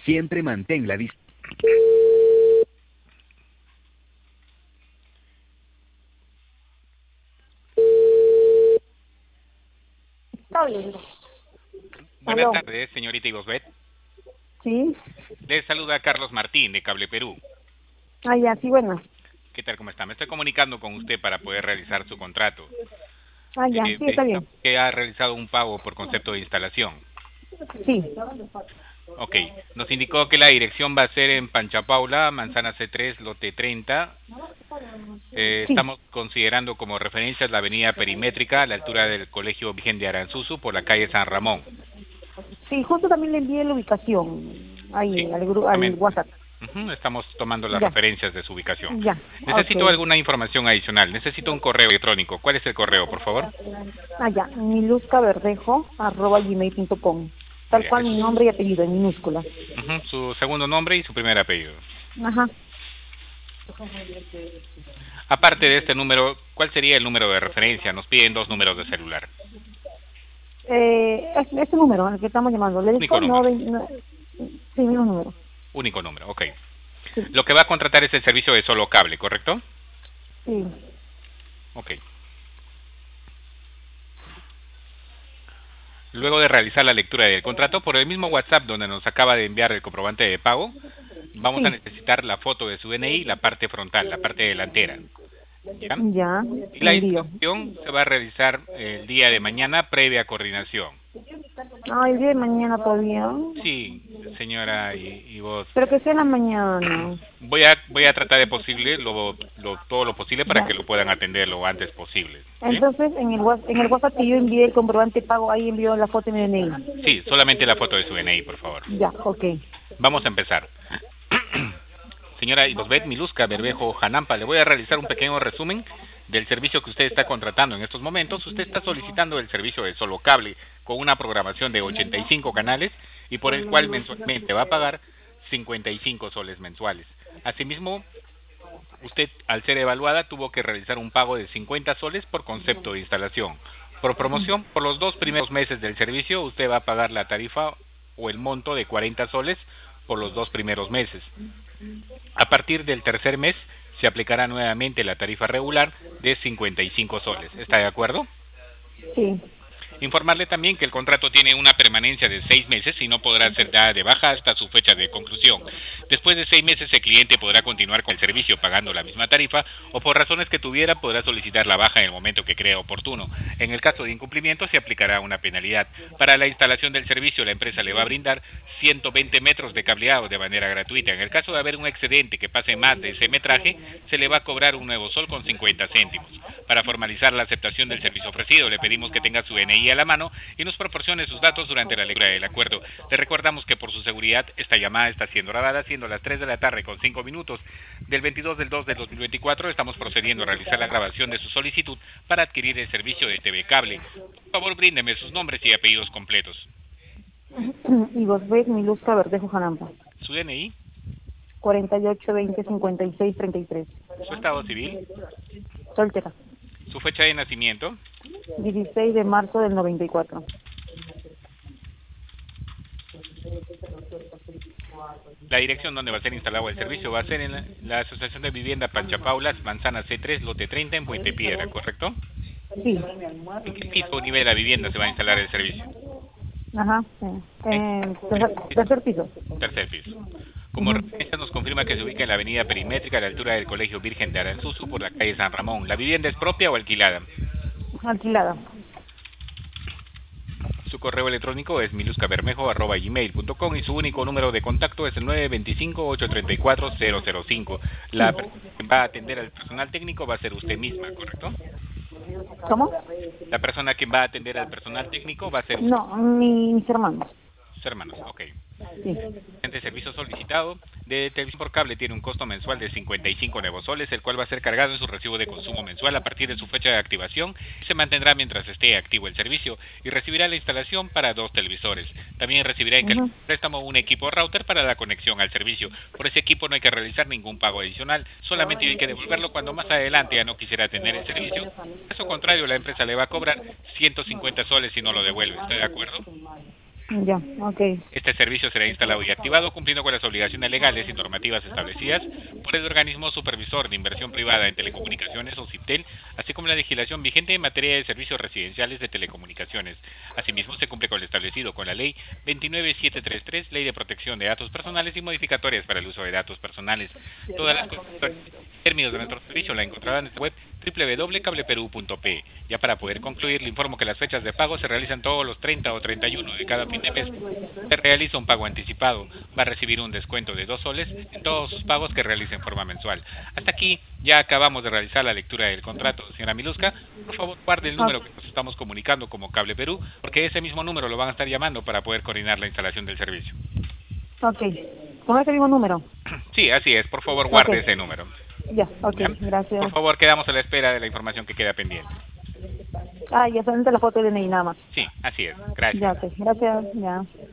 Siempre mantén la distancia. Está bien. Buenas Aló. tardes, señorita Ibosbet. Sí. Le saluda Carlos Martín, de Cable Perú. Ah, ya, sí, bueno. ¿Qué tal, cómo está? Me estoy comunicando con usted para poder realizar su contrato. Ah, ya, sí, está bien. Que ha realizado un pago por concepto de instalación. Sí. Ok, nos indicó que la dirección va a ser en Panchapaula, Manzana C3, lote 30. Sí. Estamos considerando como referencias la avenida Perimétrica, a la altura del Colegio Virgen de Aranzuzu, por la calle San Ramón. Sí, justo también le envié la ubicación Sí, ahí al justamente. WhatsApp. Estamos tomando las Ya, referencias de su ubicación. ya, Necesito ok. alguna información adicional. Necesito un correo electrónico. ¿Cuál es el correo, por favor? Ah, ya, miluzcaverdejo@gmail.com. Tal Ya, cual mi nombre y apellido en minúsculas. su segundo nombre y su primer apellido. Ajá. Aparte de este número, ¿cuál sería el número de referencia? Nos piden dos números de celular. Este número al que estamos llamando, ¿le Único dijo? No, número. sí, mismo número. Único número, ok. Sí, Lo que va a contratar es el servicio de solo cable, ¿correcto? sí. Ok. Luego de realizar la lectura del contrato, por el mismo WhatsApp donde nos acaba de enviar el comprobante de pago, vamos a Sí, necesitar la foto de su DNI, la parte frontal, la parte delantera. ¿Ya? ya, Y le la envío. instalación se va a realizar el día de mañana previa coordinación. Ah, el día de mañana todavía. Sí, señora y vos. Pero que sea en la mañana. Voy a tratar de posible todo lo posible para Ya. que lo puedan atender lo antes posible. ¿Sí? Entonces, en el WhatsApp que yo envié el comprobante de pago, ahí envió la foto de mi DNI. Sí, solamente la foto de su DNI, por favor. Ya, ok. Vamos a empezar. Señora Ibosbet Miluzca Berbejo Janampa, le voy a realizar un pequeño resumen del servicio que usted está contratando en estos momentos. Usted está solicitando el servicio de solo cable con una programación de 85 canales y por el cual mensualmente va a pagar 55 soles mensuales. Asimismo, usted, al ser evaluada, tuvo que realizar un pago de 50 soles por concepto de instalación. Por promoción, por los 2 primeros meses del servicio, usted va a pagar la tarifa o el monto de 40 soles por los 2 primeros meses. A partir del tercer mes, se aplicará nuevamente la tarifa regular de 55 soles. ¿Está de acuerdo? Sí. Informarle también que el contrato tiene una permanencia de 6 meses y no podrá ser dada de baja hasta su fecha de conclusión. Después de 6 meses el cliente podrá continuar con el servicio pagando la misma tarifa o por razones que tuviera podrá solicitar la baja en el momento que crea oportuno. En el caso de incumplimiento se aplicará una penalidad. Para la instalación del servicio la empresa le va a brindar 120 metros de cableado de manera gratuita. En el caso de haber un excedente que pase más de ese metraje, se le va a cobrar un nuevo sol con 50 céntimos. Para formalizar la aceptación del servicio ofrecido, le pedimos que tenga su DNI a la mano y nos proporcione sus datos durante la lectura del acuerdo. Le recordamos que por su seguridad esta llamada está siendo grabada, siendo las 3 de la tarde con 5 minutos del 22 del 2 del 2024. Estamos procediendo a realizar la grabación de su solicitud para adquirir el servicio de TV Cable. Por favor, bríndeme sus nombres y apellidos completos. Y vos ves Miluzca Verdejo Janampa. Su DNI, 48 20 56 33. su estado civil, Soltera. su fecha de nacimiento, 16 de marzo del 94. la dirección donde va a ser instalado el servicio va a ser en la Asociación de Vivienda Panchapaulas, Manzana C3, lote 30 en Puente Piedra, ¿correcto? Sí. ¿En qué piso o nivel de la vivienda se va a instalar el servicio? Ajá. Sí. Tercer piso. Tercer piso. Como Ujú. referencia nos confirma que se ubica en la avenida Perimétrica a la altura del Colegio Virgen de Aranzuzu por la calle San Ramón. ¿La vivienda es propia o alquilada? Alquilada. Su correo electrónico es miluzcabermejo@gmail.com y su único número de contacto es el 925-834-005. Sí. La persona que va a atender al personal técnico va a ser usted misma, ¿correcto? ¿Cómo? La persona que va a atender al personal técnico va a ser usted, No, mis hermanos. sus hermanos, ok. Sí. El servicio solicitado de televisión por cable tiene un costo mensual de 55 nuevos soles, el cual va a ser cargado en su recibo de consumo mensual a partir de su fecha de activación y se mantendrá mientras esté activo el servicio y recibirá la instalación para 2 televisores. También recibirá en Ujú. préstamo un equipo router para la conexión al servicio. Por ese equipo no hay que realizar ningún pago adicional, solamente hay que devolverlo cuando más adelante ya no quisiera tener el servicio. Caso contrario, la empresa le va a cobrar 150 soles si no lo devuelve. ¿Está de acuerdo? Ya, ok. Este servicio será instalado y activado cumpliendo con las obligaciones legales y normativas establecidas por el organismo supervisor de inversión privada en telecomunicaciones o CIPTEL, así como la legislación vigente en materia de servicios residenciales de telecomunicaciones. Asimismo, se cumple con lo establecido con la Ley 29733, Ley de Protección de Datos Personales y modificatorias para el uso de datos personales. Todas las condiciones y términos de nuestro servicio la encontrarán en nuestra web www.cableperu.pe. Ya para poder concluir, le informo que las fechas de pago se realizan todos los 30 o 31 de cada fin de mes. Se realiza un pago anticipado, va a recibir un descuento de 2 soles en todos sus pagos que realice en forma mensual. Hasta aquí ya acabamos de realizar la lectura del contrato. Señora Miluska, por favor guarde el número que nos estamos comunicando como Cable Perú, porque ese mismo número lo van a estar llamando para poder coordinar la instalación del servicio. Ok. ¿Con ese mismo número? Sí, así es. Por favor, guarde Ok. ese número. Ya, ok, ¿Ya? gracias. Por favor, quedamos a la espera de la información que queda pendiente. Ah, ya solamente la foto de DNI nada más. Sí, así es. Gracias. Ya, ok, gracias, ya.